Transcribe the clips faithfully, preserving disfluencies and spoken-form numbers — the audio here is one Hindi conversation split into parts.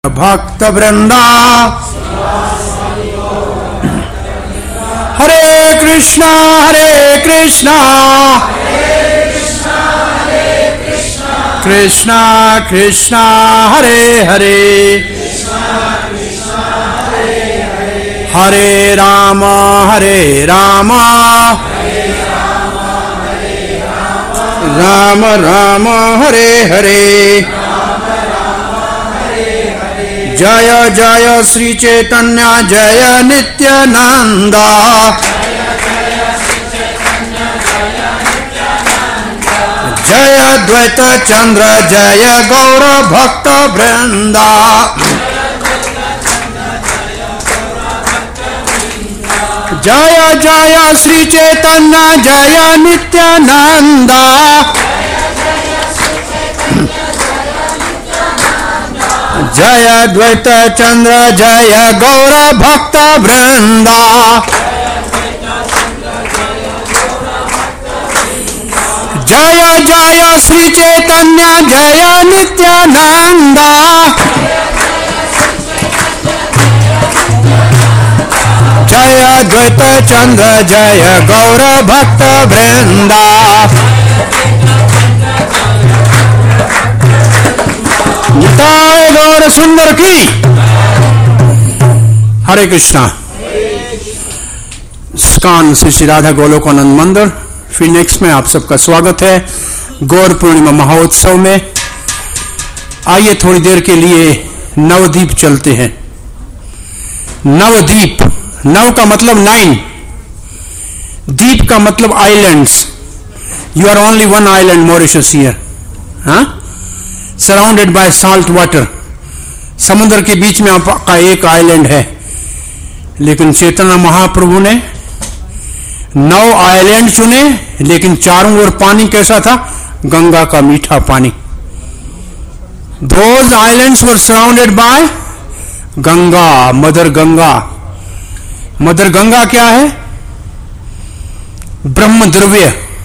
भक्त वृंदा हरे कृष्णा हरे कृष्णा कृष्णा कृष्णा हरे हरे हरे राम हरे राम राम राम हरे हरे जय जय श्री चैतन्य जय नित्यानंदा जय द्वैत चंद्र जय गौर भक्त वृंदा जय जय श्री चैतन्य जय नित्यानंदा जय द्वैत चंद्र जय गौर भक्त वृंदा जय जय श्री चैतन्य जय नित्यानंदा जय द्वैत चंद्र जय गौर भक्त वृंदा निताय गौर सुंदर की हरे कृष्णा। स्कान श्री श्री राधा गोलोकानंद मंदिर फिनिक्स में आप सबका स्वागत है गौर पूर्णिमा महोत्सव में। आइए थोड़ी देर के लिए नवद्वीप चलते हैं। नवद्वीप, नव का मतलब नाइन, द्वीप का मतलब islands. You are only one island Mauritius here, हाँ, सराउंडेड बाय साल्ट वाटर। समुद्र के बीच में आपका एक आइलैंड है, लेकिन चैतन्य महाप्रभु ने नौ आइलैंड चुने, लेकिन चारों ओर पानी कैसा था? गंगा का मीठा पानी। Those islands were surrounded by Ganga, mother Ganga. Mother Ganga क्या है? Brahma dravya,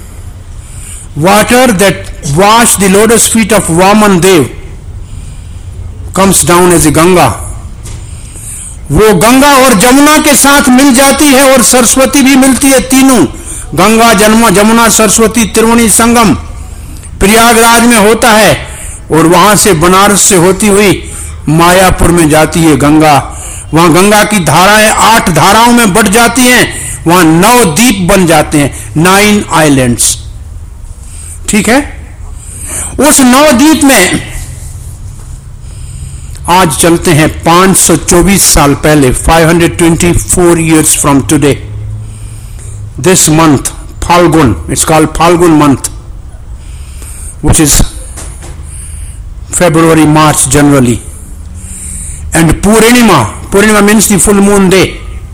water that wash the lotus feet of Vaman Dev comes down as a Ganga. वो गंगा और जमुना के साथ मिल जाती है और सरस्वती भी मिलती है। तीनों गंगा जन्म जमुना सरस्वती त्रिवेणी संगम प्रयागराज में होता है और वहां से बनारस से होती हुई मायापुर में जाती है गंगा। वहां गंगा की धाराएं आठ धाराओं में बढ़ जाती हैं, वहां नौ द्वीप बन जाते हैं, नाइन आइलैंड्स। ठीक है। उस नौ द्वीप में आज चलते हैं पांच सौ चौबीस साल पहले, five hundred twenty four years from today. This month Phalgun, it's called Phalgun month, which is February, March generally. And Purnima, Purnima means the full moon day.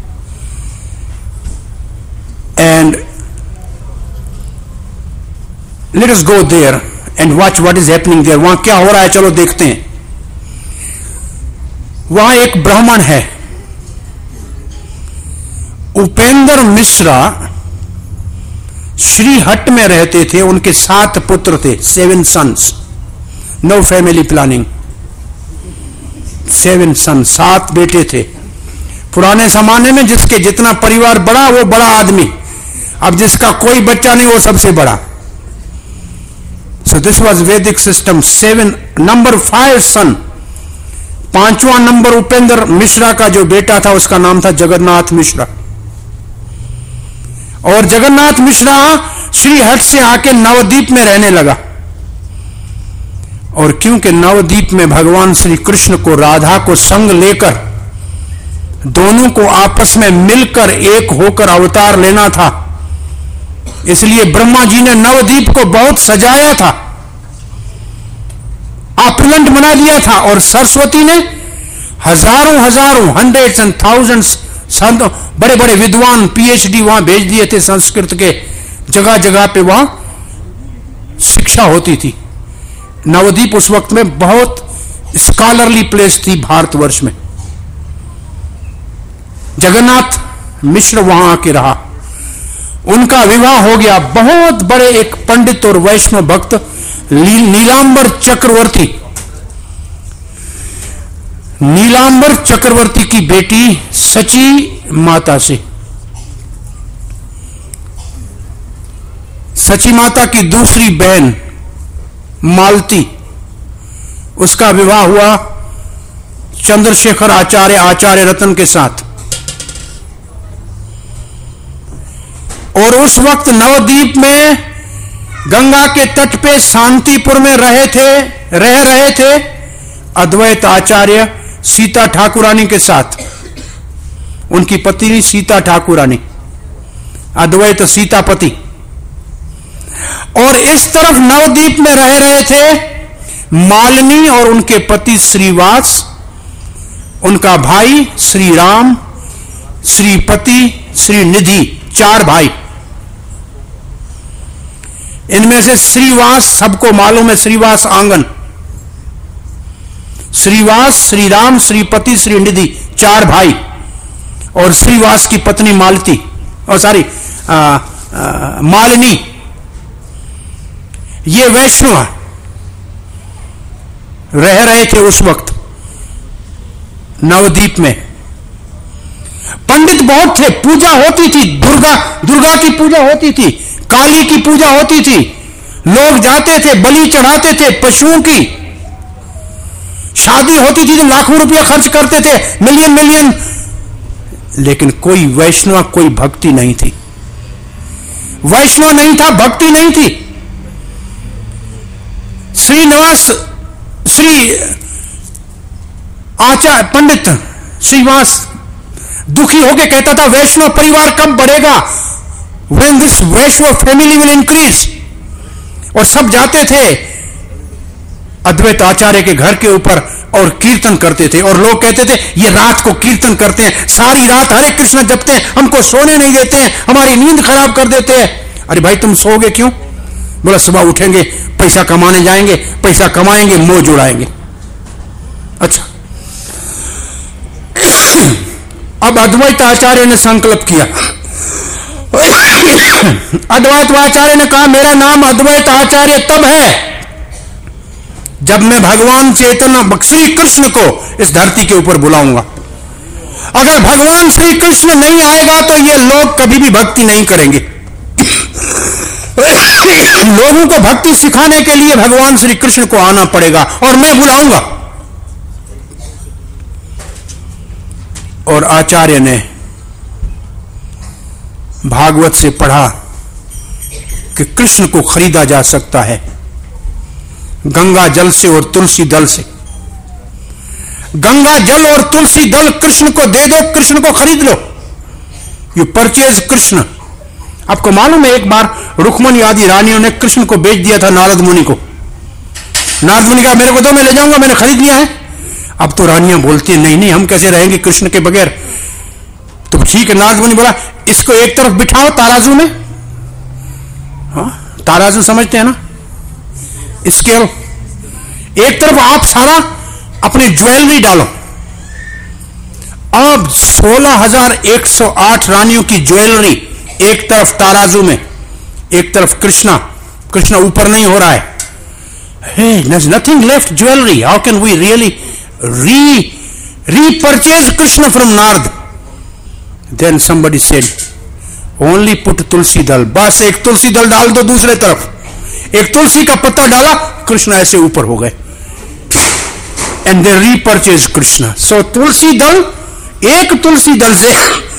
And let us go there and watch what is happening there. वहां क्या हो रहा है, चलो देखते हैं। वहां एक ब्राह्मण है, उपेंद्र मिश्रा, श्रीहट्ट में रहते थे। उनके सात पुत्र थे, seven sons, no family planning, seven son, सात बेटे थे। पुराने जमाने में जिसके जितना परिवार बड़ा वो बड़ा आदमी, अब जिसका कोई बच्चा नहीं वो सबसे बड़ा। So this was Vedic system. Seven, number five son, पांचवा नंबर उपेंद्र मिश्रा का जो बेटा था उसका नाम था जगन्नाथ मिश्रा। और जगन्नाथ मिश्रा श्रीहट्ट से आके नवद्वीप में रहने लगा। और क्योंकि नवद्वीप में भगवान श्री कृष्ण को, राधा को संग लेकर दोनों को आपस में मिलकर एक होकर अवतार लेना था, इसलिए ब्रह्मा जी ने नवद्वीप को बहुत सजाया था, ऑपुलेंट बना दिया था। और सरस्वती ने हजारों हजारों हंड्रेड्स एंड थाउजेंड्स संत, बड़े बड़े विद्वान, पीएचडी वहां भेज दिए थे संस्कृत के। जगह जगह पे वहां शिक्षा होती थी। नवद्वीप उस वक्त में बहुत स्कॉलरली प्लेस थी भारतवर्ष में। जगन्नाथ मिश्र वहां आके रहा, उनका विवाह हो गया। बहुत बड़े एक पंडित और वैष्णव भक्त नीलांबर चक्रवर्ती, नीलांबर चक्रवर्ती की बेटी सची माता से, सची माता की दूसरी बहन मालती, उसका विवाह हुआ चंद्रशेखर आचार्य आचार्य रतन के साथ। और उस वक्त नवद्वीप में गंगा के तट पे शांतिपुर में रहे थे रह रहे थे अद्वैत आचार्य सीता ठाकुरानी के साथ। उनकी पत्नी सीता ठाकुरानी, अद्वैत सीतापति। और इस तरफ नवद्वीप में रह रहे थे मालिनी और उनके पति श्रीवास, उनका भाई श्री राम, श्रीपति, श्रीनिधि, चार भाई। इनमें से श्रीवास सबको मालूम है, श्रीवास आंगन, श्रीवास, श्री राम, श्रीपति, श्रीनिधि, चार भाई। और श्रीवास की पत्नी मालती, और सॉरी मालिनी, ये वैष्णव रह रहे थे उस वक्त नवद्वीप में। पंडित बहुत थे, पूजा होती थी, दुर्गा दुर्गा की पूजा होती थी, काली की पूजा होती थी, लोग जाते थे, बलि चढ़ाते थे, पशुओं की शादी होती थी तो लाखों रुपया खर्च करते थे, मिलियन मिलियन। लेकिन कोई वैष्णव, कोई भक्ति नहीं थी। वैष्णव नहीं था, भक्ति नहीं थी। श्रीनिवास, श्री आचार्य पंडित श्रीवास दुखी होकर कहता था, वैष्णव परिवार कब बढ़ेगा? When this Vaishnav family will increase। और सब जाते थे अद्वैत आचार्य के घर के ऊपर और कीर्तन करते थे। और लोग कहते थे ये रात को कीर्तन करते हैं, सारी रात हरे कृष्ण जपते हैं, हमको सोने नहीं देते हैं, हमारी नींद खराब कर देते हैं। अरे भाई तुम सोओगे क्यों? बोला सुबह उठेंगे, पैसा कमाने जाएंगे, पैसा कमाएंगे, मोह जुड़ाएंगे। अच्छा, अब अद्वैत आचार्य ने संकल्प किया। अद्वैत आचार्य ने कहा मेरा नाम अद्वैत आचार्य तब है जब मैं भगवान चैतन्य श्री कृष्ण को इस धरती के ऊपर बुलाऊंगा। अगर भगवान श्री कृष्ण नहीं आएगा तो ये लोग कभी भी भक्ति नहीं करेंगे। लोगों को भक्ति सिखाने के लिए भगवान श्री कृष्ण को आना पड़ेगा और मैं बुलाऊंगा। और आचार्य ने भागवत से पढ़ा कि कृष्ण को खरीदा जा सकता है गंगा जल से और तुलसी दल से। गंगा जल और तुलसी दल कृष्ण को दे दो, कृष्ण को खरीद लो। You purchase Krishna. आपको मालूम है एक बार रुक्मणी आदि रानियों ने कृष्ण को बेच दिया था नारद मुनि को। नारद मुनि कहा मेरे को दो, मैं ले जाऊंगा, मैंने खरीद लिया है। अब तो रानियां बोलती हैं नहीं नहीं हम कैसे रहेंगे कृष्ण के बगैर। तो ठीक है, नारद मुनि बोला इसको एक तरफ बिठाओ ताराजू में। हाँ, ताराजू समझते हैं ना, स्केल। एक तरफ आप सारा अपनी ज्वेलरी डालो। अब सोलह हजार एक सौ आठ रानियों की ज्वेलरी एक तरफ ताराजू में, एक तरफ कृष्णा। कृष्णा ऊपर नहीं हो रहा है। Hey, there's nothing left jewelry. How can we really re repurchase Krishna from Narad? Then somebody said, only put tulsi dal. बस एक तुलसी दल डाल दो दूसरे तरफ। एक तुलसी का पत्ता डाला, कृष्ण ऐसे ऊपर हो गए। And they repurchase Krishna. So तुलसी दल, एक तुलसी दल से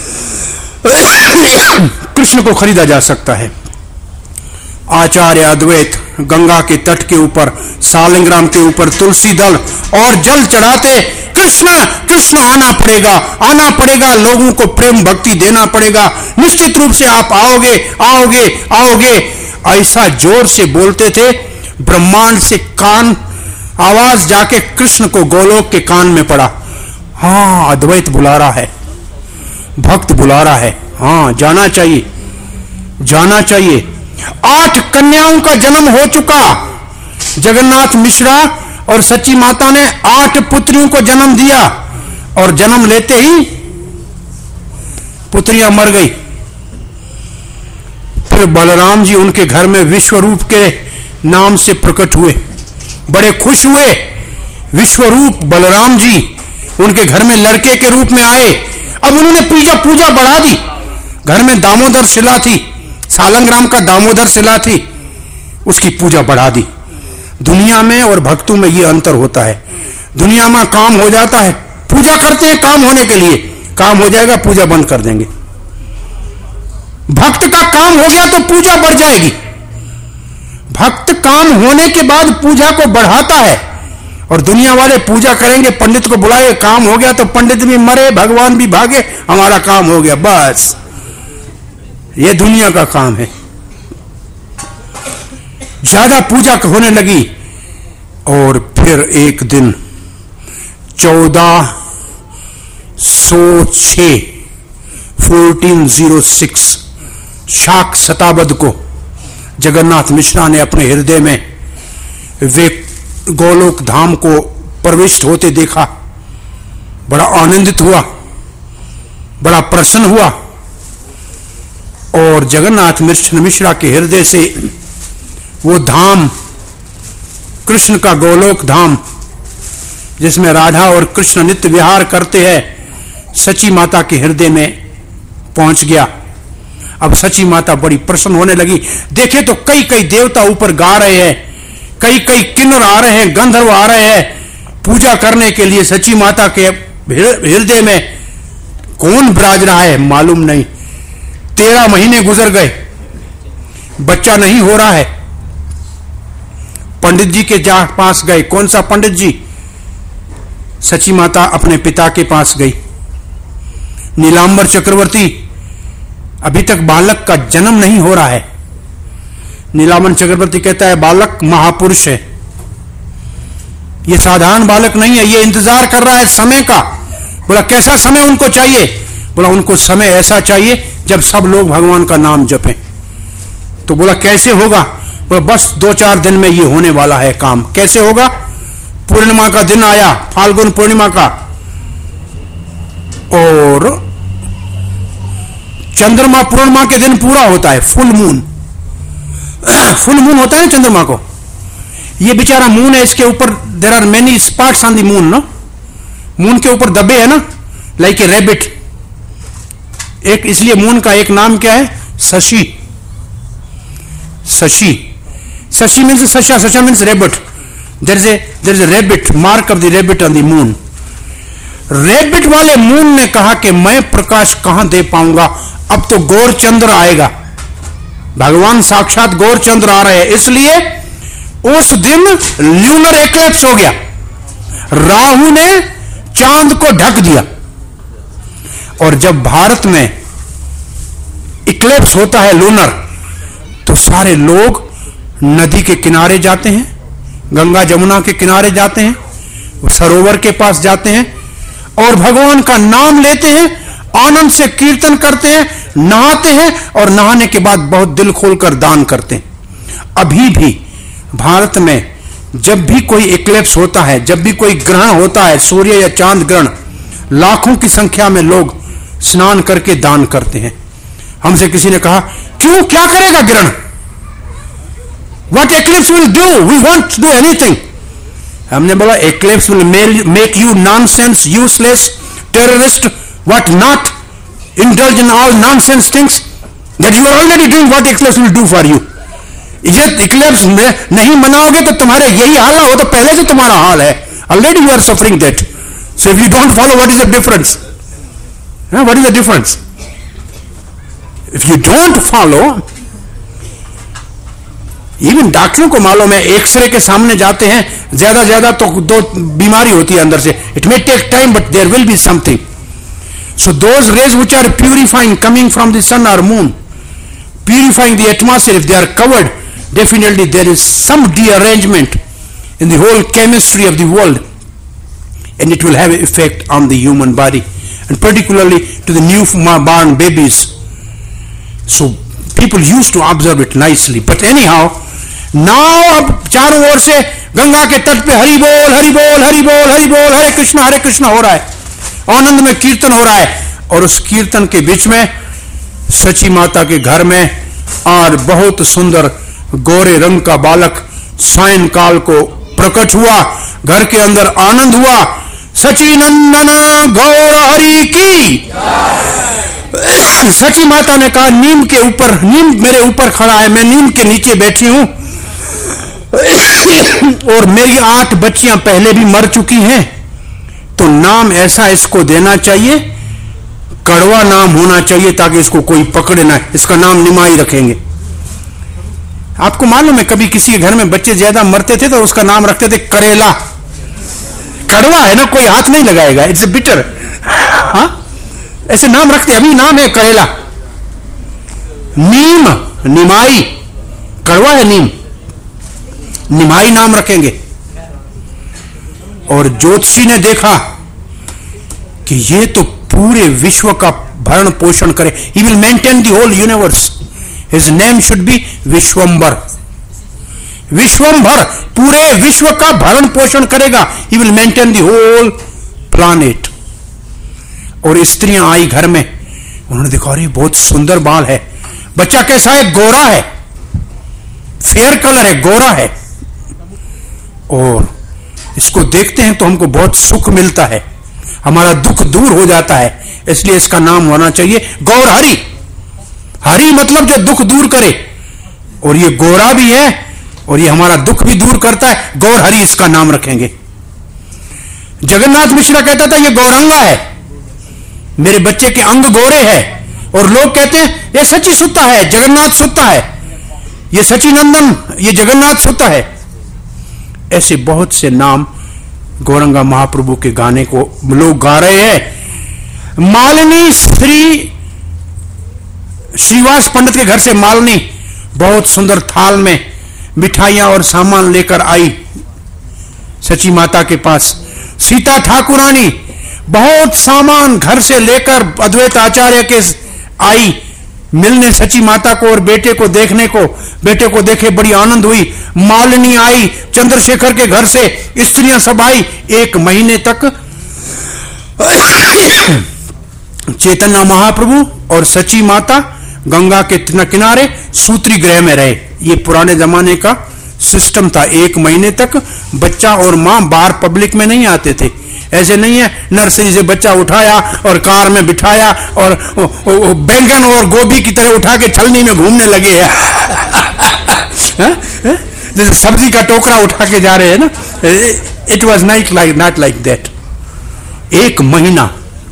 कृष्ण को खरीदा जा सकता है। आचार्य अद्वैत गंगा के तट के ऊपर, सालिग्राम के ऊपर तुलसी दल और जल चढ़ाते, कृष्ण कृष्ण आना पड़ेगा, आना पड़ेगा, लोगों को प्रेम भक्ति देना पड़ेगा, निश्चित रूप से आप आओगे आओगे आओगे। ऐसा जोर से बोलते थे ब्रह्मांड से कान आवाज जाके कृष्ण को गोलोक के कान में पड़ा। हाँ, अद्वैत बुला रहा है, भक्त बुला रहा है, हाँ जाना चाहिए, जाना चाहिए। आठ कन्याओं का जन्म हो चुका। जगन्नाथ मिश्रा और सच्ची माता ने आठ पुत्रियों को जन्म दिया और जन्म लेते ही पुत्रियां मर गई। फिर बलराम जी उनके घर में विश्वरूप के नाम से प्रकट हुए, बड़े खुश हुए। विश्वरूप बलराम जी उनके घर में लड़के के रूप में आए। अब उन्होंने पूजा पूजा बढ़ा दी। घर में दामोदर शिला थी, सालंग्राम का दामोदर शिला थी, उसकी पूजा बढ़ा दी। दुनिया में और भक्तों में यह अंतर होता है। दुनिया में काम हो जाता है, पूजा करते हैं काम होने के लिए, काम हो जाएगा पूजा बंद कर देंगे। भक्त का काम हो गया तो पूजा बढ़ जाएगी। भक्त काम होने के बाद पूजा को बढ़ाता है, और दुनिया वाले पूजा करेंगे, पंडित को बुलाए, काम हो गया तो पंडित भी मरे, भगवान भी भागे, हमारा काम हो गया, बस ये दुनिया का काम है। ज्यादा पूजा होने लगी, और फिर एक दिन चौदह सौ छह फोर्टीन जीरो सिक्स शाक शताब्द को जगन्नाथ मिश्रा ने अपने हृदय में वे गोलोक धाम को प्रविष्ट होते देखा। बड़ा आनंदित हुआ, बड़ा प्रसन्न हुआ, और जगन्नाथ मिश्रा के हृदय से वो धाम, कृष्ण का गोलोक धाम जिसमें राधा और कृष्ण नित्य विहार करते हैं, सची माता के हृदय में पहुंच गया। अब सची माता बड़ी प्रसन्न होने लगी। देखे तो कई कई देवता ऊपर गा रहे हैं, कई कई किन्नर आ रहे हैं, गंधर्व आ रहे हैं पूजा करने के लिए। सची माता के हृदय में कौन विराज रहा है मालूम नहीं। तेरह महीने गुजर गए, बच्चा नहीं हो रहा है। पंडित जी के जा पास गए। कौन सा पंडित जी? सची माता अपने पिता के पास गई। नीलांबर चक्रवर्ती, अभी तक बालक का जन्म नहीं हो रहा है। नीलांबर चक्रवर्ती कहता है बालक महापुरुष है, ये साधारण बालक नहीं है, ये इंतजार कर रहा है समय का। बोला कैसा समय उनको चाहिए? बोला उनको समय ऐसा चाहिए जब सब लोग भगवान का नाम जपें। तो बोला कैसे होगा? बोला बस दो चार दिन में ये होने वाला है काम। कैसे होगा? पूर्णिमा का दिन आया, फाल्गुन पूर्णिमा का, और चंद्रमा पूर्णिमा के दिन पूरा होता है, फुल मून। फुल मून होता है चंद्रमा को। ये बेचारा मून है, इसके ऊपर there are many spots on the moon, no. Moon के ऊपर दबे है ना, लाइक ए रैबिट। एक इसलिए मून का एक नाम क्या है? Shashi. Shashi Shashi means shasha, shasha means rabbit. There is a there is a rabbit, mark of the rabbit on the moon. Rabbit वाले मून ने कहा कि मैं प्रकाश कहां दे पाऊंगा, अब तो गौरचंद्र आएगा। भगवान साक्षात गौरचंद्र आ रहे हैं, इसलिए उस दिन ल्यूनर एक्लिप्स हो गया। राहु ने चांद को ढक दिया। और जब भारत में इक्लिप्स होता है लूनर, तो सारे लोग नदी के किनारे जाते हैं, गंगा जमुना के किनारे जाते हैं, सरोवर के पास जाते हैं और भगवान का नाम लेते हैं, आनंद से कीर्तन करते हैं, नहाते हैं और नहाने के बाद बहुत दिल खोलकर दान करते हैं। अभी भी भारत में जब भी कोई इक्लिप्स होता है, जब भी कोई ग्रहण होता है, सूर्य या चांद ग्रहण, लाखों की संख्या में लोग स्नान करके दान करते हैं। हमसे किसी ने कहा क्यों, क्या करेगा ग्रहण? What eclipse will do? We won't do anything. हमने बोला eclipse will make you nonsense, useless, terrorist, what not, indulge in all nonsense things that you are already doing. What eclipse will do for you? ये eclipse नहीं मनाओगे तो तुम्हारे यही हाल हो, तो पहले से तुम्हारा हाल है, already you are suffering that. So if you don't follow, what is the difference? Huh? What is the difference? If you don't follow, even डॉक्टरों को मालूम है, एक्सरे के सामने जाते हैं, ज्यादा ज्यादा तो दो बीमारी होती है अंदर से. It may take time but there will be something. So those rays which are purifying coming from the sun और moon, purifying the atmosphere, if they are covered, definitely there is some dearrangement in the whole chemistry of the world, and it will have an effect on the human body, and particularly to the newborn babies. So people used to observe it nicely, but anyhow now अब चारों ओर से गंगा के तट पे हरि बोल हरि बोल हरि बोल हरि बोल, हरे कृष्णा हरे कृष्णा हो रहा है, आनंद में कीर्तन हो रहा है. और उस कीर्तन के बीच में सची माता के घर में और बहुत सुंदर गोरे रंग का बालक सायंकाल को प्रकट हुआ. घर के अंदर आनंद हुआ, सचिनंदन गौर हरि की। सची माता ने कहा नीम के ऊपर, नीम मेरे ऊपर खड़ा है, मैं नीम के नीचे बैठी हूं और मेरी आठ बच्चियां पहले भी मर चुकी हैं, तो नाम ऐसा इसको देना चाहिए, कड़वा नाम होना चाहिए ताकि इसको कोई पकड़े ना। इसका नाम निमाई रखेंगे। आपको मालूम है कभी किसी के घर में बच्चे ज्यादा मरते थे तो उसका नाम रखते थे करेला। कड़वा है ना, कोई हाथ नहीं लगाएगा, इट्स बिटर। हाँ, ऐसे नाम रखते। अभी नाम है करेला। नीम, निमाई, कड़वा है नीम, निमाई नाम रखेंगे। और ज्योतिषी ने देखा कि ये तो पूरे विश्व का भरण पोषण करे, he will maintain the whole universe, his name should be Vishwambhar. Vishwambhar पूरे विश्व का भरण पोषण करेगा, he will maintain the whole planet. और स्त्रियां आई घर में, उन्होंने देखा अरे बहुत सुंदर बाल है, बच्चा कैसा है, गोरा है, फेयर कलर है, गोरा है, और इसको देखते हैं तो हमको बहुत सुख मिलता है, हमारा दुख दूर हो जाता है, इसलिए इसका नाम होना चाहिए गौर हरि। हरि मतलब जो दुख दूर करे, और ये गोरा भी है और ये हमारा दुख भी दूर करता है, गौर हरि इसका नाम रखेंगे। जगन्नाथ मिश्रा कहता था ये गौरंगा है, मेरे बच्चे के अंग गोरे हैं, और लोग कहते हैं ये सची सुत्ता है, जगन्नाथ सुत्ता है, ये सचिनंदन, ये जगन्नाथ सुत्ता है। ऐसे बहुत से नाम गौरंगा महाप्रभु के गाने को लोग गा रहे हैं। मालिनी श्री श्रीवास पंडित के घर से मालिनी बहुत सुंदर थाल में मिठाइयां और सामान लेकर आई सची माता के पास। सीता ठाकुरानी बहुत सामान घर से लेकर अद्वैत आचार्य के आई मिलने सची माता को और बेटे को देखने को। बेटे को देखे बड़ी आनंद हुई। मालिनी आई चंद्रशेखर के घर से, स्त्रियां सब आई। एक महीने तक चैतन्य महाप्रभु और सची माता गंगा के किनारे सूत्री गृह में रहे। ये पुराने जमाने का सिस्टम था। एक महीने तक बच्चा और मां बाहर पब्लिक में नहीं आते थे। ऐसे नहीं है नर्सरी से बच्चा उठाया और कार में बिठाया और बैंगन और गोभी की तरह उठा के छलनी में घूमने लगे हैं। जैसे सब्जी का टोकरा उठा के जा रहे हैं ना। It was not like not like that. एक महीना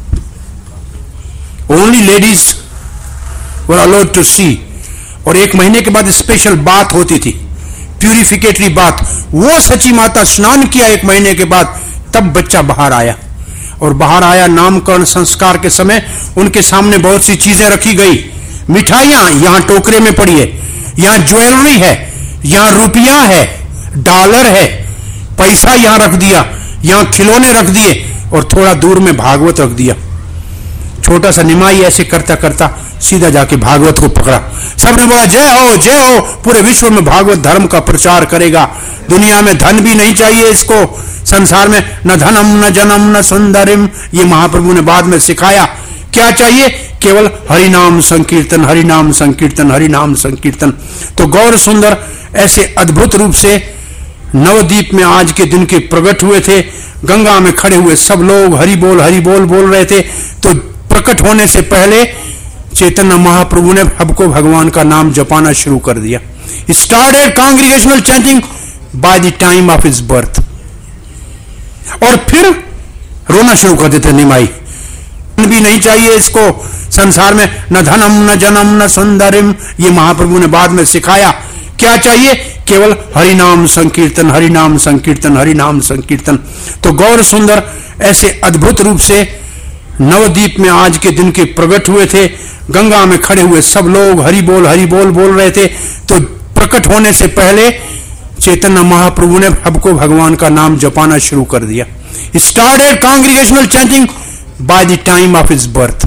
only ladies were allowed to see. और एक महीने के बाद स्पेशल बात होती थी, प्यूरिफिकेटरी बात। वो सची माता स्नान किया एक महीने के बाद, तब बच्चा बाहर आया। और बाहर आया नामकरण संस्कार के समय उनके सामने बहुत सी चीजें रखी गई। मिठाइयां यहां टोकरे में पड़ी है, यहां ज्वेलरी है, यहां रुपया है, डॉलर है, पैसा यहां रख दिया, यहां खिलौने रख दिए और थोड़ा दूर में भागवत रख दिया। छोटा सा निमाई ऐसे करता करता सीधा जाके भागवत को पकड़ा। सबने बोला जय हो जय हो, पूरे विश्व में भागवत धर्म का प्रचार करेगा। दुनिया में धन भी नहीं चाहिए इसको, संसार में न धनम न जनम न सुंदरिम। ये महाप्रभु ने बाद में सिखाया। क्या चाहिए? केवल हरिनाम संकीर्तन, हरिनाम संकीर्तन, हरिनाम संकीर्तन। तो गौर सुंदर ऐसे अद्भुत रूप से नवद्वीप में आज के दिन के प्रकट हुए थे। गंगा में खड़े हुए सब लोग हरि बोल हरि बोल बोल रहे थे। तो प्रकट होने से पहले चैतन्य महाप्रभु ने सबको भगवान का नाम जपाना शुरू कर दिया। Started congregational chanting by the time of his birth. और फिर रोना शुरू कर देते निमाई। भी नहीं चाहिए इसको, संसार में न धनम न जनम न सुंदरिम। ये महाप्रभु ने बाद में सिखाया। क्या चाहिए? केवल हरिनाम संकीर्तन, हरिनाम संकीर्तन, हरिनाम संकीर्तन। तो गौर सुंदर ऐसे अद्भुत रूप से नवद्वीप में आज के दिन के प्रकट हुए थे। गंगा में खड़े हुए सब लोग हरि बोल हरि बोल बोल रहे थे। तो प्रकट होने से पहले चैतन्य महाप्रभु ने सबको भगवान का नाम जपाना शुरू कर दिया। Started congregational chanting by the time of his birth.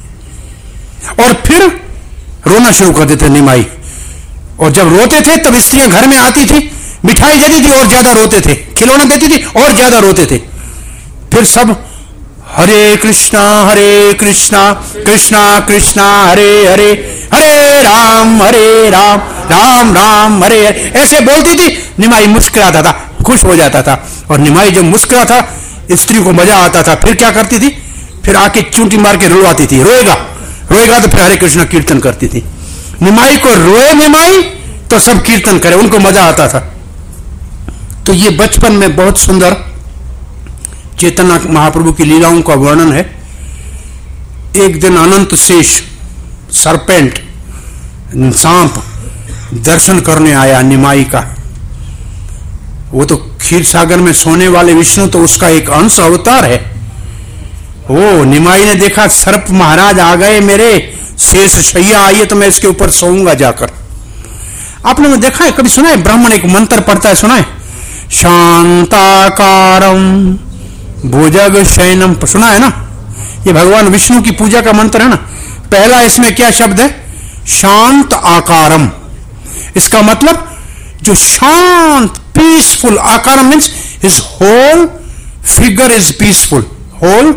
और फिर रोना शुरू कर देते निमाई। और जब रोते थे तब स्त्रियां घर में आती थी, मिठाई देती थी और ज्यादा रोते थे, खिलौना देती थी और ज्यादा रोते थे। फिर सब हरे कृष्णा हरे कृष्णा कृष्णा कृष्णा हरे हरे, हरे राम हरे राम राम राम हरे हरे, ऐसे बोलती थी। निमाई मुस्कुराता था, खुश हो जाता था। और निमाई जब मुस्कुराता स्त्री को मजा आता था, फिर क्या करती थी, फिर आके चूंटी मार के रुलवाती थी, रोएगा रोएगा तो फिर हरे कृष्ण कीर्तन करती थी। निमाई को रोए निमाई तो सब कीर्तन करे, उनको मजा आता था। तो ये बचपन में बहुत सुंदर चैतन्य महाप्रभु की लीलाओं का वर्णन है। एक दिन अनंत शेष सरपेंट सांप दर्शन करने आया निमाई का। वो तो क्षीर सागर में सोने वाले विष्णु तो उसका एक अंश अवतार है। ओ निमाई ने देखा सर्प महाराज आ गए, मेरे शेष शैया आइए तो मैं इसके ऊपर सोऊंगा जाकर। आपने में देखा है, कभी सुना है ब्राह्मण एक मंत्र पढ़ता है, सुना है? शांताकारम भुजग शयनम, सुना है ना? ये भगवान विष्णु की पूजा का मंत्र है ना। पहला इसमें क्या शब्द है? शांत आकारम। इसका मतलब जो शांत peaceful, akaram means his whole figure is peaceful, whole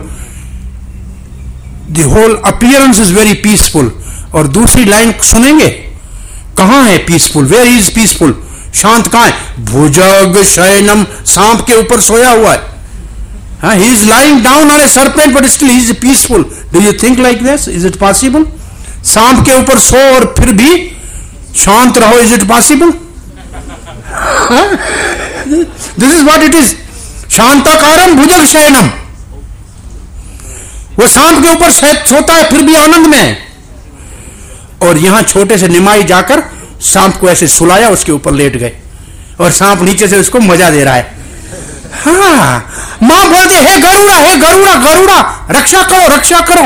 the whole appearance is very peaceful. और दूसरी लाइन सुनेंगे, कहां है पीसफुल? Where is peaceful? शांत कहां है? भुजग शयनम, सांप के ऊपर सोया हुआ है। हाँ, he is lying down on a serpent but still he is peaceful. Do you think like this? Is it possible? सांप के ऊपर सो और फिर भी शांत रहो, is it possible? This is what it is. शांताकारम भुजग शयनम। वो सांप के ऊपर सोता है फिर भी आनंद में। और यहां छोटे से निमाई जाकर सांप को ऐसे सुलाया, उसके ऊपर लेट गए और सांप नीचे से उसको मजा दे रहा है। हाँ, मां बोलती हे गरुड़ा, हे गरुड़ा, गरुड़ा रक्षा करो, रक्षा करो।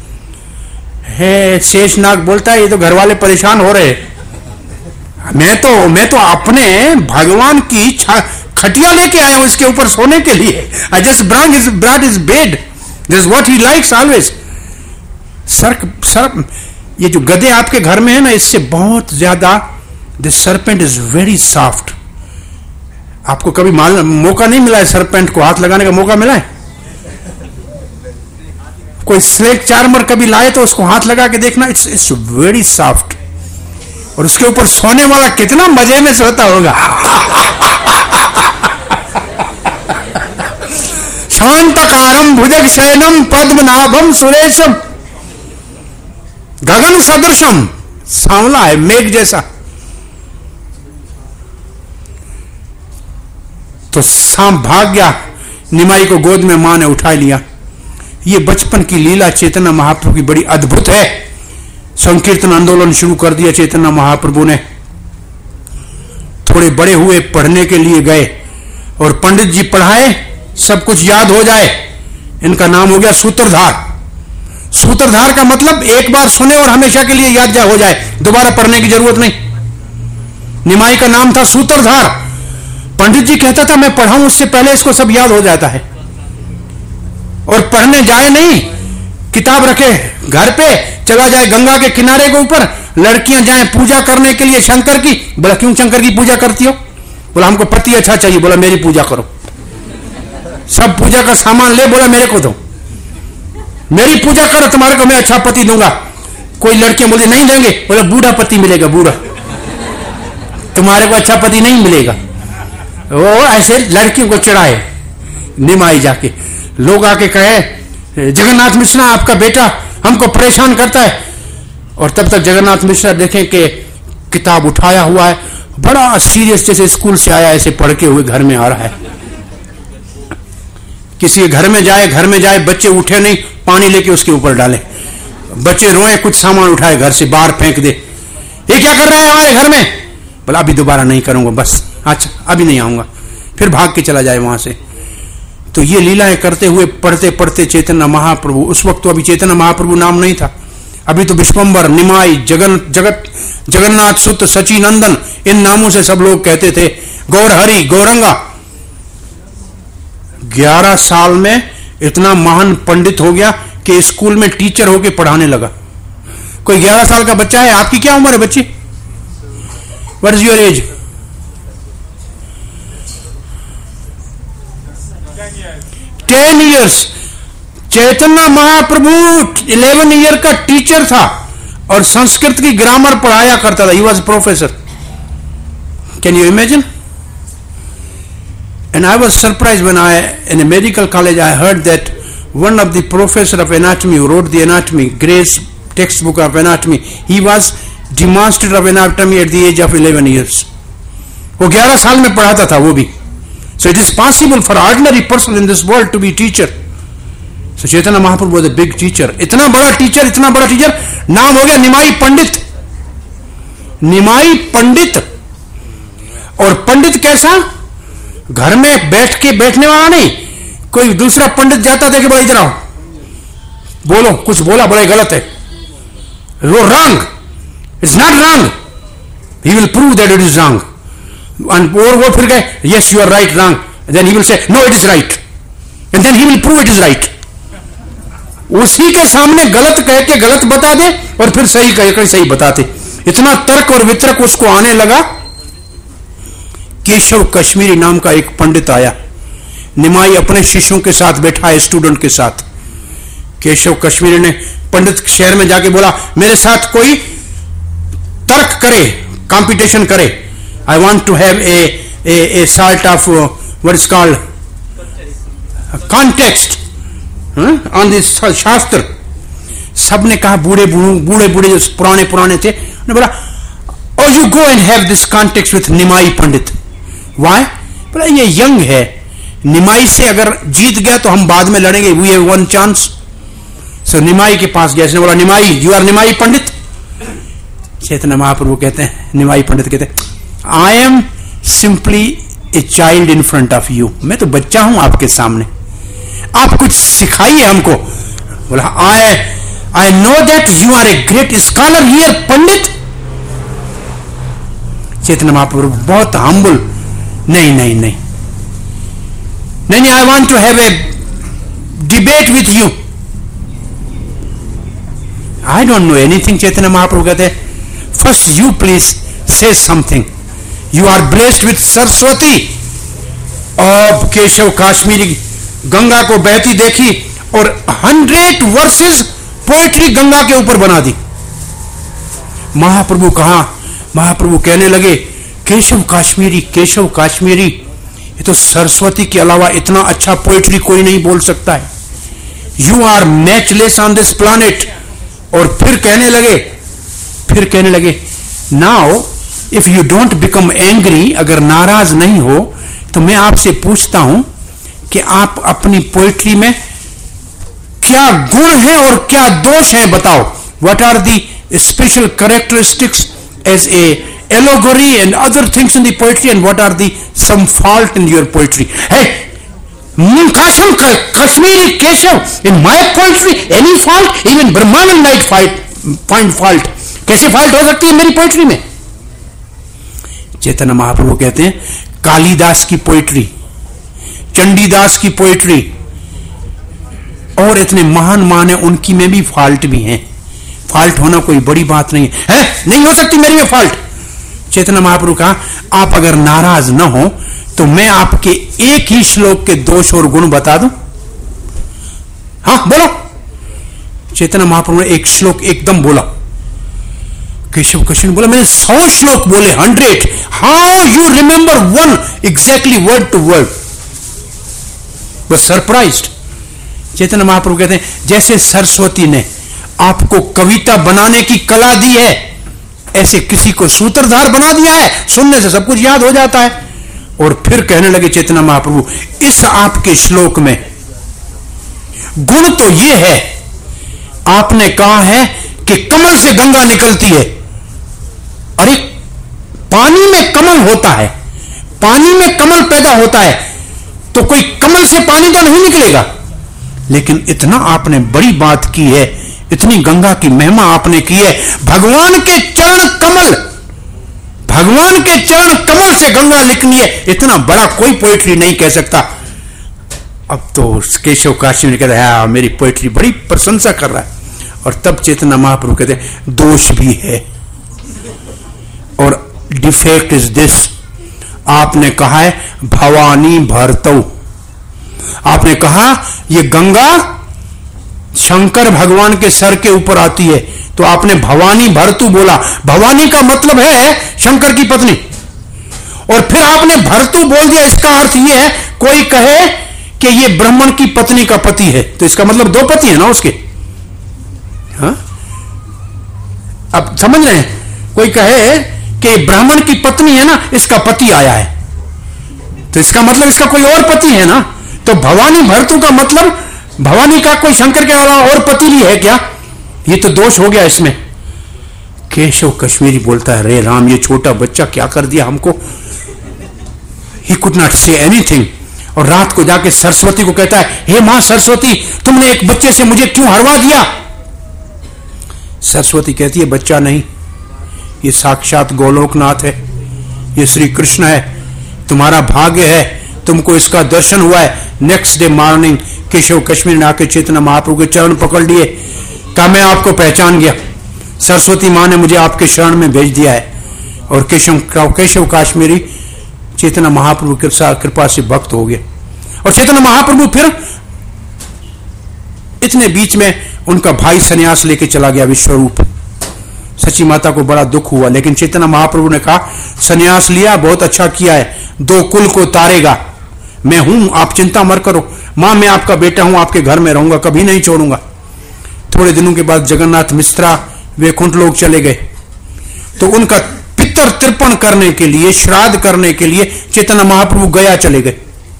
हे शेषनाग बोलता है ये तो घर वाले परेशान हो रहे, मैं तो मैं तो अपने भगवान की खटिया लेके आया हूं इसके ऊपर सोने के लिए। I just brought his brought his bed, this is what he likes always. Sir sir ये जो गधे आपके घर में है ना, इससे बहुत ज्यादा this serpent is very soft. आपको कभी मौका नहीं मिला है सरपेंट को हाथ लगाने का मौका मिला है? कोई स्नेक चार्मर कभी लाए तो उसको हाथ लगा के देखना, इट्स इट्स वेरी सॉफ्ट। और उसके ऊपर सोने वाला कितना मजे में सोता होगा। शांतकारम भुजग शयनम पद्मनाभम सुरेशम, गगन सदृशम, सांवला है मेघ जैसा। तो सांप भाग गया, निमाई को गोद में मां ने उठा लिया। ये बचपन की लीला चैतन्य महाप्रभु की बड़ी अद्भुत है। संकीर्तन आंदोलन शुरू कर दिया चैतन्य महाप्रभु ने। थोड़े बड़े हुए, पढ़ने के लिए गए और पंडित जी पढ़ाए, सब कुछ याद हो जाए। इनका नाम हो गया सूत्रधार। सूत्रधार का मतलब एक बार सुने और हमेशा के लिए याद हो जाए, दोबारा पढ़ने की जरूरत नहीं। निमाई का नाम था सूत्रधार। पंडित जी कहता था मैं पढ़ाऊं उससे पहले इसको सब याद हो जाता है। और पढ़ने जाए नहीं, किताब रखे घर पे, चला जाए गंगा के किनारे के ऊपर, लड़कियां जाएं पूजा करने के लिए शंकर की। बोला क्यों शंकर की पूजा करती हो? बोला हमको पति अच्छा चाहिए। बोला मेरी पूजा करो, सब पूजा का सामान ले। बोला मेरे को दो, मेरी पूजा करो, तुम्हारे को मैं अच्छा पति दूंगा। कोई लड़कियां बोलती नहीं देंगे। बोला बूढ़ा पति मिलेगा, बूढ़ा, तुम्हारे को अच्छा पति नहीं मिलेगा। वो ऐसे लड़कियों को चिढ़ाए निमाई जाके। लोग आके कहे जगन्नाथ मिश्रा आपका बेटा हमको परेशान करता है। और तब तक जगन्नाथ मिश्रा देखें कि किताब उठाया हुआ है, बड़ा सीरियस, जैसे स्कूल से आया ऐसे पढ़ के हुए घर में आ रहा है। किसी के घर में जाए, घर में जाए, बच्चे उठे नहीं, पानी लेके उसके ऊपर डाले। बच्चे रोए, कुछ सामान उठाए घर से बाहर फेंक दे। ये क्या कर रहा है हमारे घर में? बोला अभी दोबारा नहीं करूंगा, बस अच्छा अभी नहीं आऊंगा। फिर भाग के चला जाए वहां से। तो ये लीलाएं करते हुए पढ़ते पढ़ते चैतन्य महाप्रभु, उस वक्त तो अभी चैतन्य महाप्रभु नाम नहीं था, अभी तो विश्वम्बर, निमाई, जगन जगत जगन्नाथ सुत, सचिनंदन, इन नामों से सब लोग कहते थे। गौरहरि, गौरंगा। ग्यारह साल में इतना महान पंडित हो गया कि स्कूल में टीचर होके पढ़ाने लगा। कोई ग्यारह साल का बच्चा है, आपकी क्या उम्र है बच्ची? What is your age? Ten years. Chaitanya Mahaprabhu eleven year का टीचर था और संस्कृत की ग्रामर पढ़ाया करता था। He was professor. Can you imagine? And I was surprised when I, in a medical college, I heard that one of the professor of anatomy who wrote the anatomy, Gray's textbook of anatomy, he was demonstrator of anatomy at the age of eleven years. वो ग्यारह साल में पढ़ाता था वो भी. So it is possible for ordinary person in this world to be teacher. So Chaitanya Mahaprabhu was a big teacher. इतना बड़ा टीचर, इतना बड़ा टीचर, नाम हो गया निमाई पंडित. निमाई पंडित. और पंडित कैसा? घर में बैठ के बैठने वाला नहीं, कोई दूसरा पंडित जाता था कि बड़ा इधर आओ, बोलो, कुछ बोला बड़ा गलत है, वो wrong, it's not wrong, he will prove that it is wrong. और वो फिर गए, yes you are right, wrong, then he will say no it is right, and then he will prove it is right. उसी के सामने गलत कह के गलत बता दे और फिर सही कह के सही बताते. इतना तर्क और वितर्क उसको आने लगा. केशव कश्मीरी नाम का एक पंडित आया. निमाई अपने शिष्यों के साथ बैठा है, स्टूडेंट के साथ. केशव कश्मीरी ने पंडित शहर में जाके बोला, मेरे साथ कोई तर्क करे, कंपटीशन करे. I want to have a a sort of what is called context on this shastra. सबने कहा, बूढ़े बूढ़े बूढ़े जो पुराने पुराने थे, ने बोला, oh you go and have this context with Nimai Pandit. Why? बोला ये यंग है, निमाई से अगर जीत गया तो हम बाद में लड़ेंगे, we have one chance. So Nimai के पास गया. इसने बोला, निमाई, यू आर निमाई पंडित? चैतन्य महाप्रभु कहते हैं, निमाई पंडित कहते हैं, I am simply a child in front of you. मैं तो बच्चा हूं आपके सामने, आप कुछ सिखाइए हमको. बोला, I I know that you are a great scholar here Pandit. Chaitanya Mahaprabhu बहुत हम्बल, नहीं नहीं नहीं नहीं नहीं, I want to have a debate with you. I don't know anything. Chaitanya Mahaprabhu कहते हैं, first you please say something, you are blessed with Saraswati. अब केशव काश्मीरी गंगा को बहती देखी और हंड्रेड वर्सेस पोएट्री गंगा के ऊपर बना दी. महाप्रभु कहा, महाप्रभु कहने लगे, केशव काश्मीरी, केशव काश्मीरी, ये तो सरस्वती के अलावा इतना अच्छा पोएट्री कोई नहीं बोल सकता है. You are matchless on this planet. और फिर कहने लगे, फिर कहने लगे, now if you don't become angry, अगर नाराज नहीं हो तो मैं आपसे पूछता हूं कि आप अपनी पोएट्री में क्या गुण है और क्या दोष है, बताओ. What are the special characteristics as a allegory and other things in the poetry, and what are the some fault in your poetry. Hey, Kasham Kashmiri Keshav, in my poetry any fault? Even Brahmanand might fight, find fault. कैसे fault हो सकती है मेरी poetry में? चैतन्य महाप्रभु कहते हैं, कालिदास की पोएट्री, चंडीदास की पोएट्री और इतने महान महान है, उनकी में भी फॉल्ट भी हैं. फॉल्ट होना कोई बड़ी बात नहीं है, है? नहीं हो सकती मेरी में फॉल्ट. चैतन्य महाप्रभु कहा, आप अगर नाराज न हो तो मैं आपके एक ही श्लोक के दोष और गुण बता दूं. हाँ बोलो. चैतन्य महाप्रभु ने एक श्लोक एकदम बोला. केशव कश्मीर बोला, मैंने सौ श्लोक बोले, hundred. How you remember one exactly word to word? बस सरप्राइज्ड. चैतन्य महाप्रभु कहते हैं, जैसे सरस्वती ने आपको कविता बनाने की कला दी है, ऐसे किसी को सूत्रधार बना दिया है, सुनने से सब कुछ याद हो जाता है. और फिर कहने लगे चैतन्य महाप्रभु, इस आपके श्लोक में गुण तो ये है, आपने कहा है कि कमल से गंगा निकलती है. अरे पानी में कमल होता है, पानी में कमल पैदा होता है, तो कोई कमल से पानी तो नहीं निकलेगा. लेकिन इतना आपने बड़ी बात की है, इतनी गंगा की महिमा आपने की है. भगवान के चरण कमल, भगवान के चरण कमल से गंगा निकली है, इतना बड़ा कोई पोएट्री नहीं कह सकता. अब तो केशव काशी ने कहता है, मेरी पोएट्री बड़ी प्रशंसा कर रहा है. और तब चैतन्य महाप्रभु कहते हैं, दोष भी है. और डिफेक्ट इज दिस, आपने कहा है भवानी भरतौ. आपने कहा ये गंगा शंकर भगवान के सर के ऊपर आती है, तो आपने भवानी भरतु बोला. भवानी का मतलब है शंकर की पत्नी. और फिर आपने भर्तु बोल दिया, इसका अर्थ यह है कोई कहे कि यह ब्राह्मण की पत्नी का पति है, तो इसका मतलब दो पति है ना उसके। हाँ, अब समझ रहे हैं? कोई कहे कि ब्राह्मण की पत्नी है ना, इसका पति आया है, तो इसका मतलब इसका कोई और पति है ना। तो भवानी भर्तु का मतलब भवानी का कोई शंकर के अलावा और पति भी है क्या? ये तो दोष हो गया इसमें। केशव कश्मीरी बोलता है, रे राम, ये छोटा बच्चा क्या कर दिया हमको। He could not say anything. और रात को जाके सरस्वती को कहता है, हे मां सरस्वती, तुमने एक बच्चे से मुझे क्यों हरवा दिया? सरस्वती कहती है, बच्चा नहीं, ये साक्षात गोलोकनाथ है, ये श्री कृष्ण है, तुम्हारा भाग्य है, तुमको इसका दर्शन हुआ है। Next day morning Keshav Kashmir ने आके चैतन्य महाप्रभु के चरण पकड़ लिए, कहा मैं आपको पहचान गया, सरस्वती मां ने मुझे आपके शरण में भेज दिया है। और केशव केशव काश्मीरी चैतन्य महाप्रभु कृपा कृपा से भक्त हो गए। और चैतन्य महाप्रभु फिर इतने बीच में उनका भाई सन्यास लेके चला गया विश्वरूप। सची माता को बड़ा दुख हुआ, लेकिन चैतन्य महाप्रभु ने कहा, सन्यास लिया, बहुत अच्छा किया है, दो कुल को तारेगा, मैं हूं, आप चिंता मत करो, मां मैं आपका बेटा हूं, आपके घर में रहूंगा, कभी नहीं छोड़ूंगा। थोड़े दिनों के बाद जगन्नाथ मिश्रा वैकुंठ लोग चले गए, तो उनका पितर तर्पण करने के लिए, श्राद्ध करने के लिए चैतन्य महाप्रभु गया चले गए।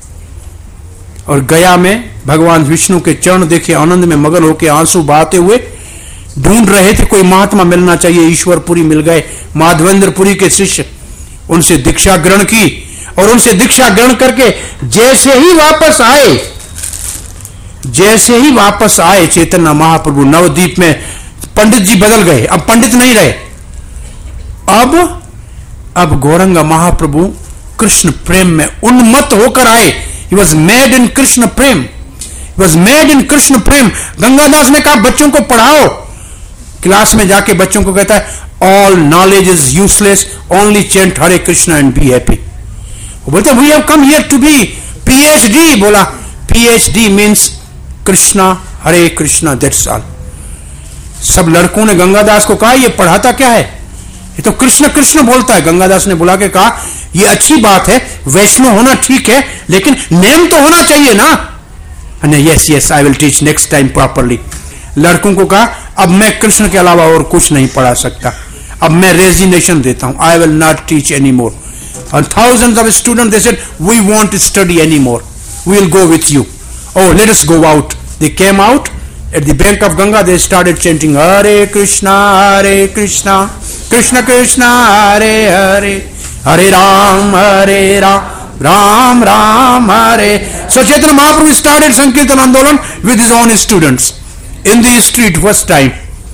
और गया में भगवान विष्णु के चरण देखे, आनंद में मगन होकर आंसू बहाते हुए ढूंढ रहे थे, कोई महात्मा मिलना चाहिए। ईश्वरपुरी मिल गए, माधवेंद्रपुरी के शिष्य, उनसे दीक्षा ग्रहण की। और उनसे दीक्षा ग्रहण करके जैसे ही वापस आए, जैसे ही वापस आए चैतन्य महाप्रभु नवद्वीप में, पंडित जी बदल गए, अब पंडित नहीं रहे। अब अब गौरंगा महाप्रभु कृष्ण प्रेम में उन्मत्त होकर आए। He was mad in Krishna prem, he was mad in Krishna prem. Gangadas ने कहा, बच्चों को पढ़ाओ। क्लास में जाके बच्चों को कहता है, all knowledge is useless, only chant Hare Krishna and be happy. वो बोलते, we have come here to be PhD. बोला, PhD means Krishna Hare Krishna, that's all. सब लड़कों ने गंगादास को कहा, ये पढ़ाता क्या है, ये तो कृष्ण कृष्ण बोलता है। गंगादास ने बुला के कहा, ये अच्छी बात है, वैष्णव होना ठीक है, लेकिन नेम तो होना चाहिए ना। Yes yes I will teach next time properly. लड़कों को कहा, अब मैं कृष्ण के अलावा और कुछ नहीं पढ़ा सकता, अब मैं रेजिग्नेशन देता हूं, I will not teach any more. और thousands of student they said, we want study any more, we will go with you, oh let us go out. They came out at the bank of Ganga, they started chanting Hare Krishna Hare Krishna Krishna Krishna Hare Hare Hare Ram Hare Ram Ram Ram Hare. So Chaitanya Mahaprabhu started Sankirtan Andolan with his own students in the street first time.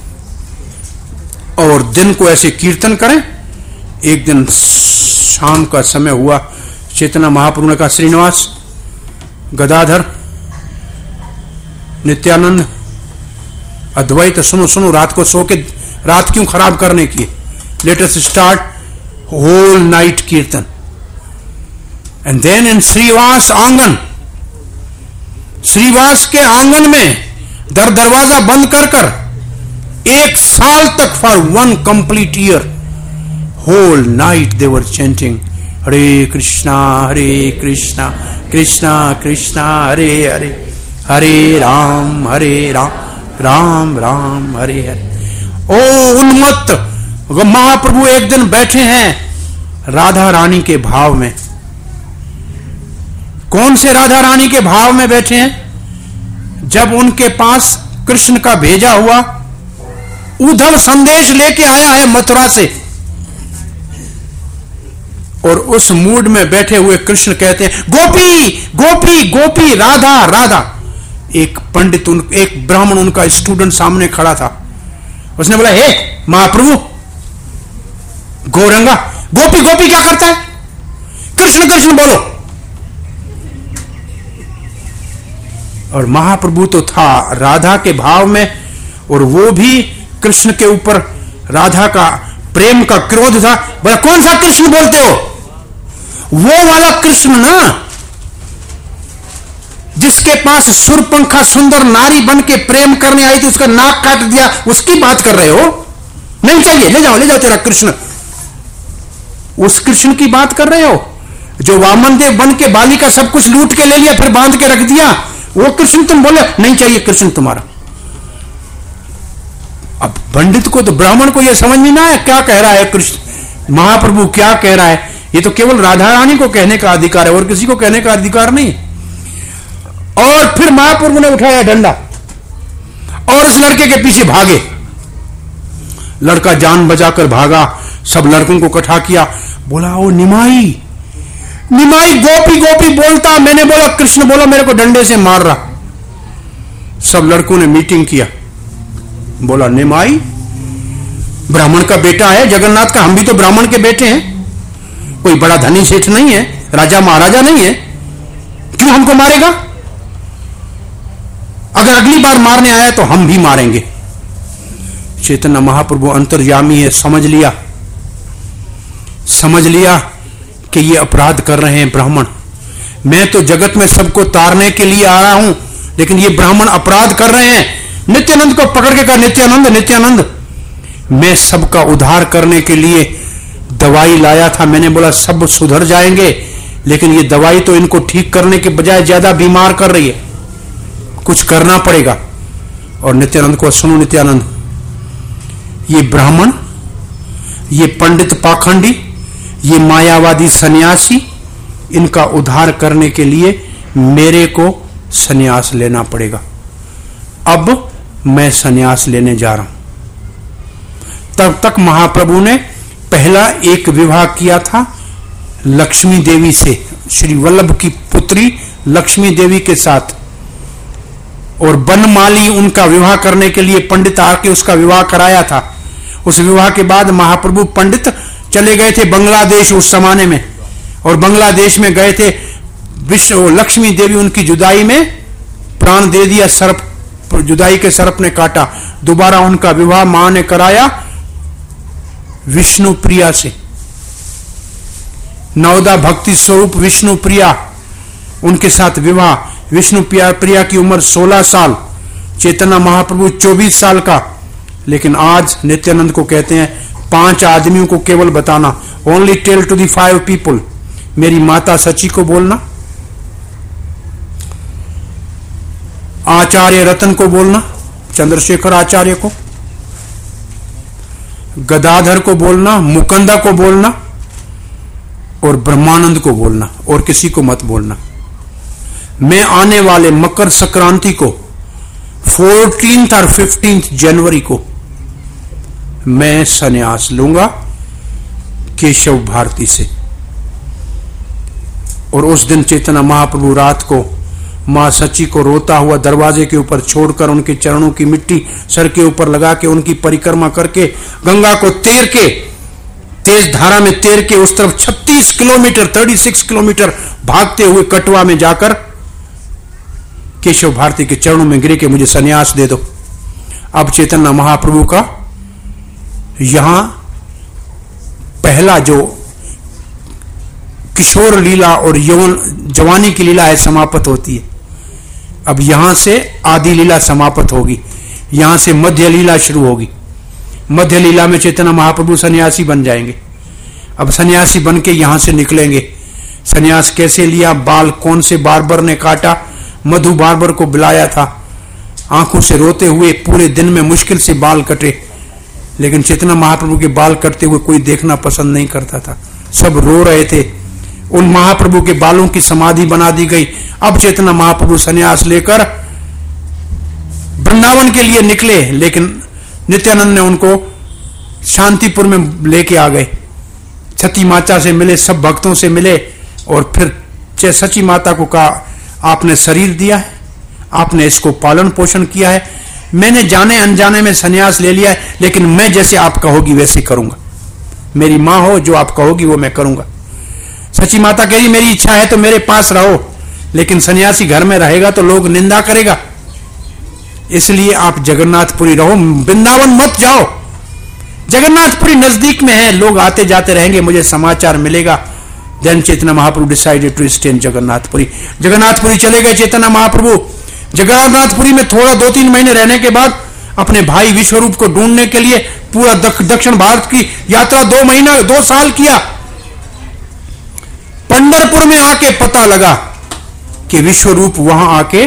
और दिन को ऐसे कीर्तन करें। एक दिन शाम का समय हुआ, चैतन्य महाप्रभु ने कहा, श्रीनिवास, गदाधर, नित्यानंद, अद्वैत, सुनो सुनो, रात को सो के रात क्यों खराब करने की, let us start whole night kirtan. And then in Shrivas angan, Shrivas के आंगन में दर दरवाजा बंद कर कर एक साल तक, for one complete year, whole night they were chanting Hare Krishna Hare Krishna Krishna Krishna Hare Hare Hare Ram Hare Ram Ram Ram Hare Hare. ओ उन्मत्त महाप्रभु एक दिन बैठे हैं राधा रानी के भाव में। कौन से राधा रानी के भाव में बैठे हैं? जब उनके पास कृष्ण का भेजा हुआ उद्धव संदेश लेके आया है मथुरा से, और उस मूड में बैठे हुए कृष्ण कहते हैं, गोपी गोपी गोपी, राधा राधा। एक पंडित, उन, एक ब्राह्मण, उनका स्टूडेंट सामने खड़ा था। उसने बोला, हे महाप्रभु, गौरंगा गोपी गोपी क्या करता है, कृष्ण कृष्ण बोलो। और महाप्रभु तो था राधा के भाव में, और वो भी कृष्ण के ऊपर राधा का प्रेम का क्रोध था। बोला, कौन सा कृष्ण बोलते हो? वो वाला कृष्ण ना, जिसके पास सुरपंखा सुंदर नारी बन के प्रेम करने आई थी, उसका नाक काट दिया, उसकी बात कर रहे हो? नहीं चाहिए, ले जाओ ले जाओ तेरा कृष्ण। उस कृष्ण की बात कर रहे हो जो वामन देव बन के बाली का सब कुछ लूट के ले लिया फिर बांध के रख दिया, वो कृष्ण तुम बोले नहीं चाहिए कृष्ण तुम्हारा। अब पंडित को तो ब्राह्मण को यह समझ में ना आया क्या कह रहा है कृष्ण, महाप्रभु क्या कह रहा है। ये तो केवल राधा रानी को कहने का अधिकार है और किसी को कहने का अधिकार नहीं। और फिर महाप्रभु ने उठाया डंडा और उस लड़के के पीछे भागे। लड़का जान बचाकर भागा, सब लड़कों को इकट्ठा किया, बोला ओ निमाई निमाई गोपी गोपी बोलता। मैंने बोला कृष्ण बोला मेरे को डंडे से मार रहा। सब लड़कों ने मीटिंग किया, बोला निमाई ब्राह्मण का बेटा है जगन्नाथ का, हम भी तो ब्राह्मण के बेटे हैं, कोई बड़ा धनी सेठ नहीं है, राजा महाराजा नहीं है, क्यों हमको मारेगा? अगर अगली बार मारने आया तो हम भी मारेंगे। चैतन्य महाप्रभु अंतर्यामी है, समझ लिया समझ लिया कि ये अपराध कर रहे हैं ब्राह्मण। मैं तो जगत में सबको तारने के लिए आ रहा हूं, लेकिन ये ब्राह्मण अपराध कर रहे हैं। नित्यानंद को पकड़ के कहा नित्यानंद नित्यानंद मैं सबका उद्धार करने के लिए दवाई लाया था। मैंने बोला सब सुधर जाएंगे, लेकिन ये दवाई तो इनको ठीक करने के बजाय ज्यादा बीमार कर रही है, कुछ करना पड़ेगा। और नित्यानंद को सुनो नित्यानंद, ये ब्राह्मण, ये पंडित पाखंडी, ये मायावादी सन्यासी, इनका उद्धार करने के लिए मेरे को सन्यास लेना पड़ेगा। अब मैं सन्यास लेने जा रहा हूं। तब तक महाप्रभु ने पहला एक विवाह किया था लक्ष्मी देवी से, श्री वल्लभ की पुत्री लक्ष्मी देवी के साथ, और बनमाली उनका विवाह करने के लिए पंडित आके उसका विवाह कराया था। उस विवाह के बाद महाप्रभु पंडित चले गए थे बांग्लादेश उस जमाने में, और बांग्लादेश में गए थे। विश्व लक्ष्मी देवी उनकी जुदाई में प्राण दे दिया, सर्प जुदाई के सर्प ने काटा। दोबारा उनका विवाह मां ने कराया विष्णु प्रिया से, नवदा भक्ति स्वरूप विष्णु प्रिया, उनके साथ विवाह। विष्णु प्रिया की उम्र सोलह साल, चैतन्य महाप्रभु चौबीस साल का। लेकिन आज नित्यानंद को कहते हैं पांच आदमियों को केवल बताना, only tell to the five people. मेरी माता सची को बोलना, आचार्य रतन को बोलना, चंद्रशेखर आचार्य को, गदाधर को बोलना, मुकुंदा को बोलना, और ब्रह्मानंद को बोलना, और किसी को मत बोलना। मैं आने वाले मकर संक्रांति को फोर्टीन्थ और फिफ्टींथ जनवरी को मैं सन्यास लूंगा केशव भारती से। और उस दिन चैतन्य महाप्रभु रात को मां सची को रोता हुआ दरवाजे के ऊपर छोड़कर उनके चरणों की मिट्टी सर के ऊपर लगा के उनकी परिक्रमा करके गंगा को तैर के तेज धारा में तैर के उस तरफ छत्तीस किलोमीटर छत्तीस किलोमीटर भागते हुए कटवा में जाकर केशव भारती के चरणों में गिरे के मुझे सन्यास दे दो। अब चैतन्य महाप्रभु का यहां पहला जो किशोर लीला और यौवन जवानी की लीला है समाप्त होती है। अब यहां से आदि लीला समाप्त होगी, यहां से मध्य लीला शुरू होगी। मध्य लीला में चैतन्य महाप्रभु सन्यासी बन जाएंगे। अब सन्यासी बन के यहां से निकलेंगे। सन्यास कैसे लिया, बाल कौन से बार्बर ने काटा, मधु बार्बर को बुलाया था, आंखों से रोते हुए पूरे दिन में मुश्किल से बाल कटे। लेकिन चैतन्य महाप्रभु के बाल कटते हुए कोई देखना पसंद नहीं करता था, सब रो रहे थे। उन महाप्रभु के बालों की समाधि बना दी गई। अब चैतन्य महाप्रभु सन्यास लेकर वृंदावन के लिए निकले, लेकिन नित्यानंद ने उनको शांतिपुर में लेके आ गए। सती माता से मिले, सब भक्तों से मिले, और फिर सची माता को कहा आपने शरीर दिया है, आपने इसको पालन पोषण किया है, मैंने जाने अनजाने में सन्यास ले लिया है, लेकिन मैं जैसे आप कहोगी वैसे करूंगा। मेरी मां हो, जो आप कहोगी वो मैं करूंगा। सची माता कह रही मेरी इच्छा है तो मेरे पास रहो, लेकिन सन्यासी घर में रहेगा तो लोग निंदा करेगा, इसलिए आप जगन्नाथपुरी रहो, वृंदावन मत जाओ। जगन्नाथपुरी नजदीक में है, लोग आते जाते रहेंगे, मुझे समाचार मिलेगा। Then Chaitanya Mahaprabhu decided to stay in Jagannathpuri. Jagannathpuri चले गए चैतन्य महाप्रभु। जगन्नाथपुरी में थोड़ा दो तीन महीने रहने के बाद अपने भाई विश्वरूप को ढूंढने के लिए पूरा दक्षिण भारत की यात्रा दो महीना दो साल किया। पंढरपुर में आके पता लगा कि विश्वरूप वहां आके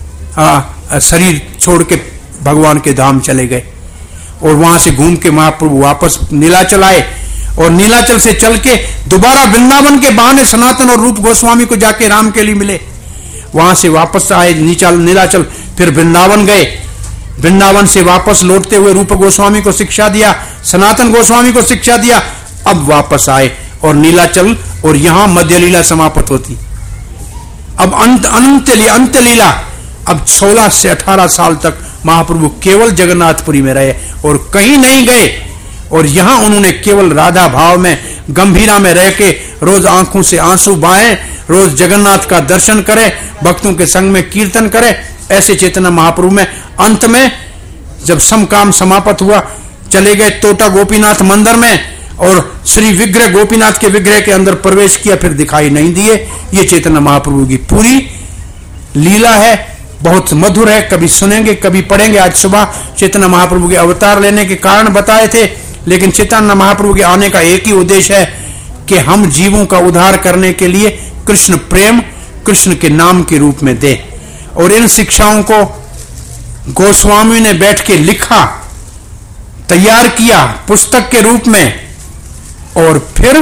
आ, शरीर छोड़ के भगवान के धाम चले गए। और वहां से घूम के महाप्रभु वापस नीलाचल आए और नीलाचल से चल के दोबारा वृंदावन के बहाने सनातन और रूप गोस्वामी को जाके राम के लिए मिले। वहां से वापस आए नीचाल नीलाचल, फिर वृंदावन गए। वृंदावन से वापस लौटते हुए रूप गोस्वामी को शिक्षा दिया, सनातन गोस्वामी को शिक्षा दिया। अब वापस आए और नीलाचल और यहां मध्य लीला समाप्त होती। अब अंत अनंत अंत लीला। अब सोलह से अठारह साल तक महाप्रभु केवल जगन्नाथपुरी में रहे और कहीं नहीं गए। और यहां उन्होंने केवल राधा भाव में गंभीरा में रह के रोज आंखों से आंसू बहाए, रोज जगन्नाथ का दर्शन करे, भक्तों के संग में कीर्तन करे। ऐसे चैतन्य महाप्रभु में अंत में जब समकाम समाप्त हुआ, चले गए टोटा गोपीनाथ मंदिर में और श्री विग्रह गोपीनाथ के विग्रह के अंदर प्रवेश किया, फिर दिखाई नहीं दिए। ये चैतन्य महाप्रभु की पूरी लीला है, बहुत मधुर है। कभी सुनेंगे, कभी पढ़ेंगे। आज सुबह चैतन्य महाप्रभु के अवतार लेने के कारण बताए थे, लेकिन चैतन्य महाप्रभु के आने का एक ही उद्देश्य है कि हम जीवों का उद्धार करने के लिए कृष्ण प्रेम कृष्ण के नाम के रूप में दे। और इन शिक्षाओं को गोस्वामी ने बैठ के लिखा, तैयार किया पुस्तक के रूप में। और फिर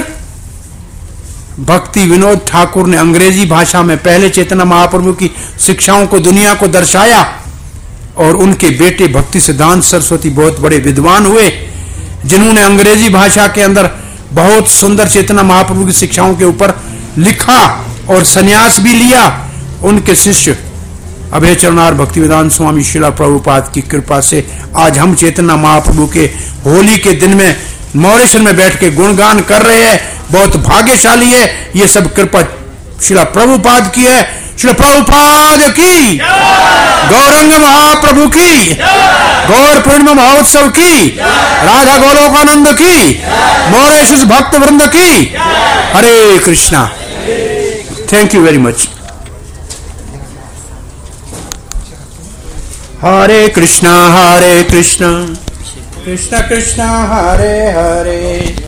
भक्ति विनोद ठाकुर ने अंग्रेजी भाषा में पहले चैतन्य महाप्रभु की शिक्षाओं को दुनिया को दर्शाया। और उनके बेटे भक्ति सिद्धांत सरस्वती बहुत बड़े विद्वान हुए, जिन्होंने अंग्रेजी भाषा के अंदर बहुत सुंदर चैतन्य महाप्रभु की शिक्षाओं के ऊपर लिखा और संन्यास भी लिया। उनके शिष्य अभय चरणार भक्तिवेदांत स्वामी श्रील प्रभुपाद की कृपा से आज हम चैतन्य महाप्रभु के होली के दिन में मॉरिशस में बैठ के गुणगान कर रहे हैं। बहुत भाग्यशाली है। ये सब कृपा श्रील प्रभुपाद की है। श्रील प्रभुपाद की, गौरंग महाप्रभु की, गौर पूर्णिमा महोत्सव की, राधा गोलोकानंद की, मॉरिशस भक्त वृंद की। Hare Krishna. Thank you very much. Hare Krishna Hare Krishna Krishna Krishna Hare Hare.